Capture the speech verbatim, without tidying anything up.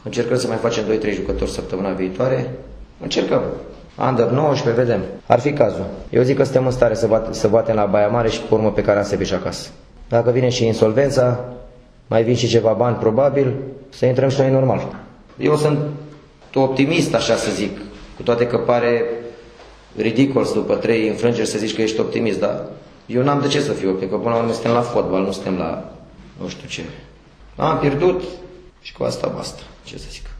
Încercăm să mai facem doi trei jucători săptămâna viitoare. Încercăm. Under nouăsprezece, vedem. Ar fi cazul. Eu zic că suntem în stare să, bat, să batem la Baia Mare și pe urmă pe Carasebeș acasă. Dacă vine și insolvența, mai vin și ceva bani probabil, să intrăm și noi normal. Eu sunt optimist, așa să zic, cu toate că pare ridicol după trei înfrângeri să zici că ești optimist, dar eu n-am de ce să fiu optimist, că până la urmă suntem la fotbal, nu suntem la nu știu ce. Am pierdut și cu asta basta, ce să zic.